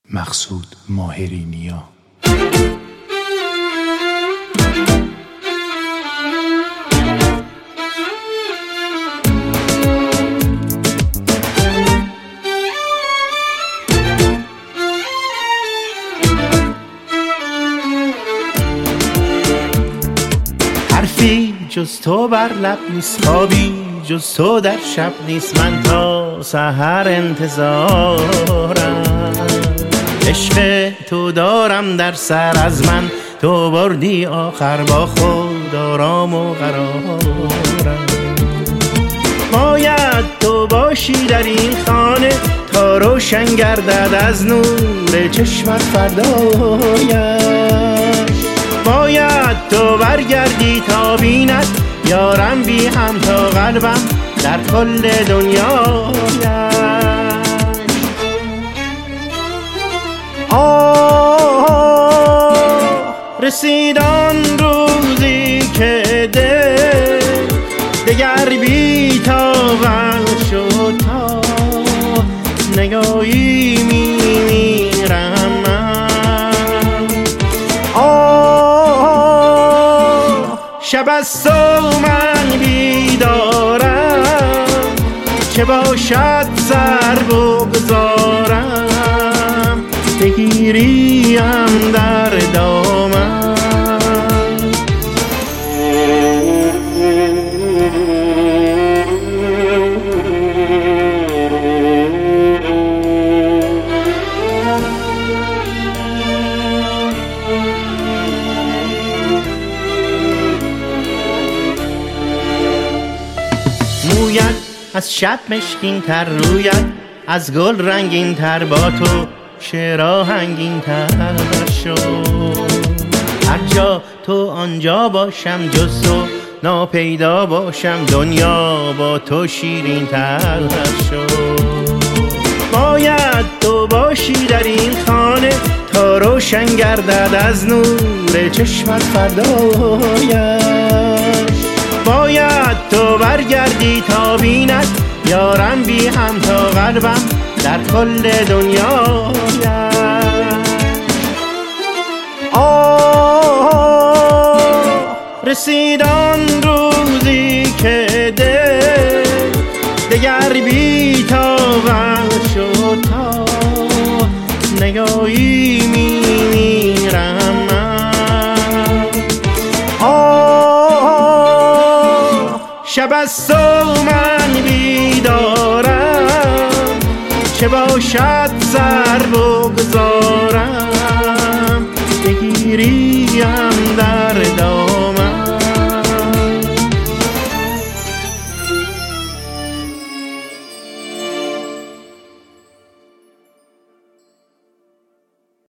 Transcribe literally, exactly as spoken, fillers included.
مقصود ماهرینیا. حرفی جز تو بر لب نیست، خوابی جز تو در شب نیست، من تا سحر انتظارم. عشق تو دارم در سر، از من تو بردی آخر، با خود آرام و قرارم. باید تو باشی در این خانه تا روشن گردد از نور چشمت فردایش. باید تو برگردی تا بیند یارم بی هم، تا قلبم در کل دنیایش. آه رسید آن روزی که دل دگر بی طاقت شد، تا نگاهی میمیرم من. آه شب از تو من بیدارم، چه باشد سر بگذارم، بگیریم در دامن. مویت از شب مشکین تر، رویت از گل رنگین تر، با تو شعر آهنگین تر شد. هر جا تو آنجا باشم، جز تو ناپیدا باشم، دنیا با تو شیرین تر شد. باید تو باشی در این خانه تا روشن گردد از نور چشمت فردایش. باید تو برگردی تا بیند یارم بی هم، تا قلبم در کل دنیایش. آه رسید آن روزی که دل دگر بی طاقت شد، تا نگاهی میمیرم من. آه شب از تو من بیدارم، چه باشد سر بگذارم، بگیریم